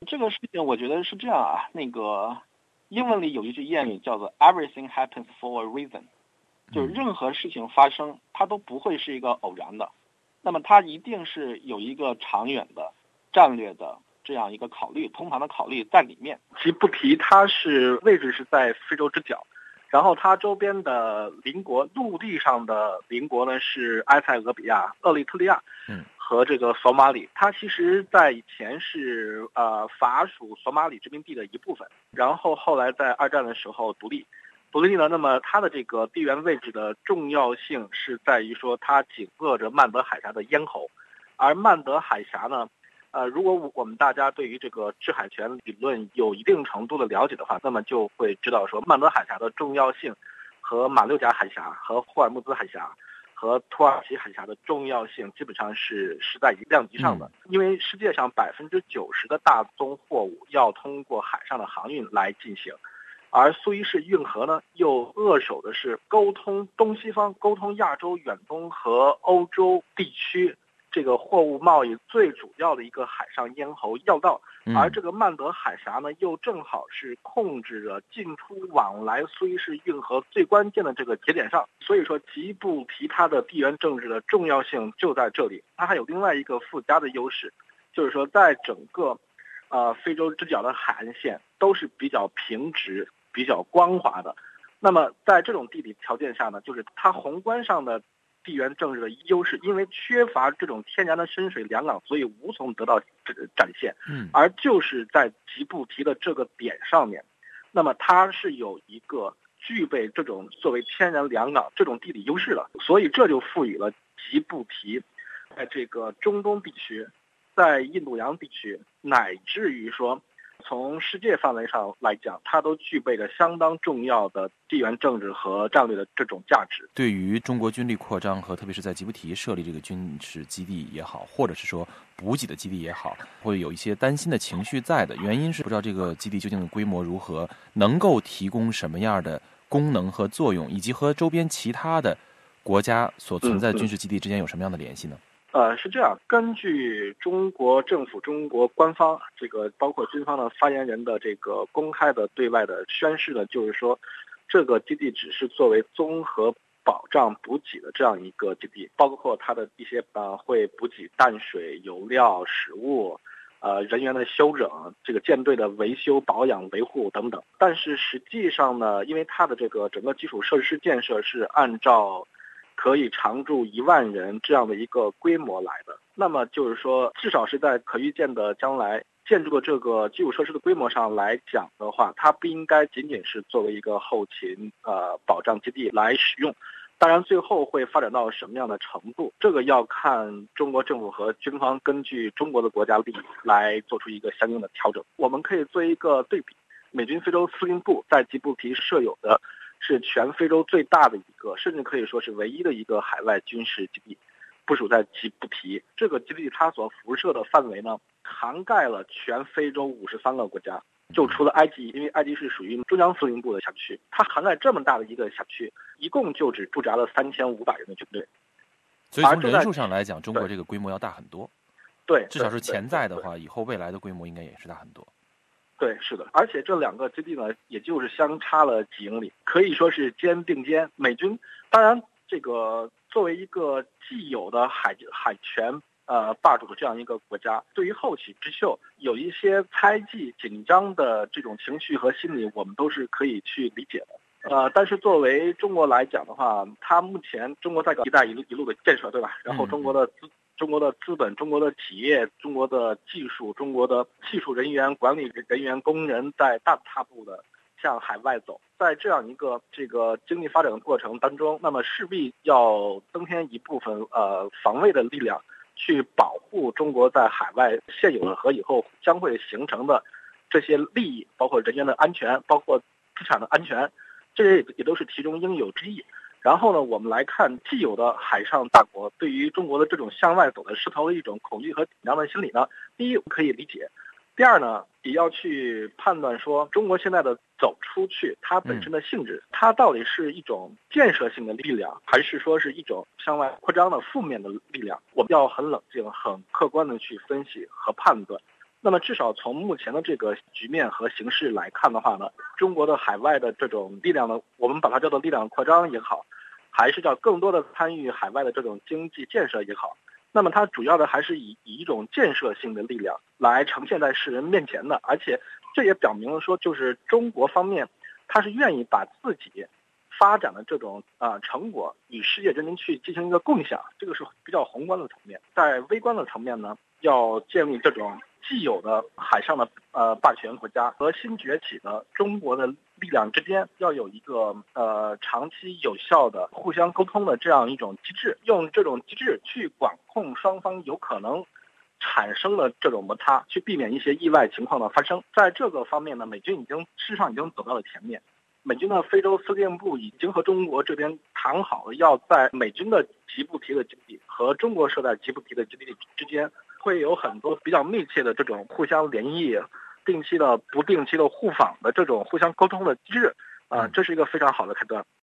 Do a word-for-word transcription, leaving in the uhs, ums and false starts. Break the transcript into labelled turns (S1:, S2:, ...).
S1: 这个事情我觉得是这样啊，那个英文里有一句谚语叫做 "Everything happens for a reason"， 就是任何事情发生，它都不会是一个偶然的，那么它一定是有一个长远的战略的这样一个考虑，通盘的考虑在里面。吉布提它是位置是在非洲之角，然后它周边的邻国，陆地上的邻国呢是埃塞俄比亚、厄立特利亚，
S2: 嗯，
S1: 和这个索马里。它其实在以前是呃法属索马里殖民地的一部分，然后后来在二战的时候独立。独立呢，那么它的这个地缘位置的重要性是在于说它紧握着曼德海峡的咽喉，而曼德海峡呢，呃，如果我们大家对于这个制海权理论有一定程度的了解的话，那么就会知道说曼德海峡的重要性和马六甲海峡和霍尔木兹海峡和土耳其海峡的重要性基本上是是在一量级上的，因为世界上百分之九十的大宗货物要通过海上的航运来进行。而苏伊士运河呢，又扼守的是沟通东西方、沟通亚洲远东和欧洲地区这个货物贸易最主要的一个海上咽喉要道，而这个曼德海峡呢，又正好是控制着进出往来苏伊士运河最关键的这个节点上。所以说，吉布提它的地缘政治的重要性就在这里。它还有另外一个附加的优势，就是说在整个呃非洲之角的海岸线都是比较平直、比较光滑的。那么在这种地理条件下呢，就是它宏观上的地缘政治的优势，因为缺乏这种天然的深水良港，所以无从得到展现。
S2: 嗯，
S1: 而就是在吉布提的这个点上面，那么它是有一个具备这种作为天然良港这种地理优势的，所以这就赋予了吉布提在这个中东地区、在印度洋地区，乃至于说从世界范围上来讲，它都具备着相当重要的地缘政治和战略的这种价值。
S2: 对于中国军力扩张和特别是在吉布提设立这个军事基地也好，或者是说补给的基地也好，会有一些担心的情绪在的。原因是不知道这个基地究竟的规模如何，能够提供什么样的功能和作用，以及和周边其他的国家所存在的军事基地之间有什么样的联系呢？
S1: 嗯嗯呃，是这样，根据中国政府、中国官方这个包括军方的发言人的这个公开的对外的宣示呢，就是说，这个基地只是作为综合保障补给的这样一个基地，包括它的一些呃会补给淡水、油料、食物，呃人员的休整，这个舰队的维修、保养、维护等等。但是实际上呢，因为它的这个整个基础设施建设是按照可以常住一万人这样的一个规模来的，那么就是说，至少是在可预见的将来，建筑的这个基础设施的规模上来讲的话，它不应该仅仅是作为一个后勤呃保障基地来使用。当然，最后会发展到什么样的程度，这个要看中国政府和军方根据中国的国家利益来做出一个相应的调整。我们可以做一个对比，美军非洲司令部在吉布提设有的是全非洲最大的一个，甚至可以说是唯一的一个海外军事基地，部署在吉布提。这个基地它所辐射的范围呢，涵盖了全非洲五十三个国家，就除了埃及，因为埃及是属于中央司令部的辖区，它涵盖这么大的一个辖区，一共就只驻扎了三千五百人的军队。
S2: 所以从人数上来讲，中国这个规模要大很多。
S1: 对，
S2: 至少是潜在的话，以后未来的规模应该也是大很多。
S1: 对，是的，而且这两个基地呢，也就是相差了几英里，可以说是肩并肩。美军当然，这个作为一个既有的海海权呃霸主的这样一个国家，对于后起之秀有一些猜忌、紧张的这种情绪和心理，我们都是可以去理解的。呃，但是作为中国来讲的话，它目前中国在搞“一带一路”一路的建设，对吧？然后中国的资中国的资本、中国的企业、中国的技术、中国的技术人员、管理人员、工人在大踏步的向海外走。在这样一个这个经济发展的过程当中，那么势必要增添一部分呃防卫的力量，去保护中国在海外现有的和以后将会形成的这些利益，包括人员的安全，包括资产的安全，这些也都是其中应有之义。然后呢，我们来看既有的海上大国对于中国的这种向外走的势头的一种恐惧和紧张的心理呢，第一可以理解，第二呢，也要去判断说中国现在的走出去它本身的性质，它到底是一种建设性的力量，还是说是一种向外扩张的负面的力量，我们要很冷静、很客观的去分析和判断。 那么至少从目前的这个局面和形势来看的话呢，中国的海外的这种力量呢，我们把它叫做力量扩张也好，还是叫更多的参与海外的这种经济建设也好，那么它主要的还是以以一种建设性的力量来呈现在世人面前的，而且这也表明了说，就是中国方面它是愿意把自己发展的这种啊、呃、成果与世界人民去进行一个共享，这个是比较宏观的层面。在微观的层面呢，要建立这种既有的海上的呃霸权国家和新崛起的中国的力量之间要有一个呃长期有效的互相沟通的这样一种机制，用这种机制去管控双方有可能产生的这种摩擦，去避免一些意外情况的发生。在这个方面呢，美军已经事实上已经走到了前面。美军的非洲司令部已经和中国这边谈好了，要在美军的吉布提的基地和中国设在吉布提的基地之间，会有很多比较密切的这种互相联谊、定期的、不定期的互访的这种互相沟通的机制，啊、呃，这是一个非常好的开端。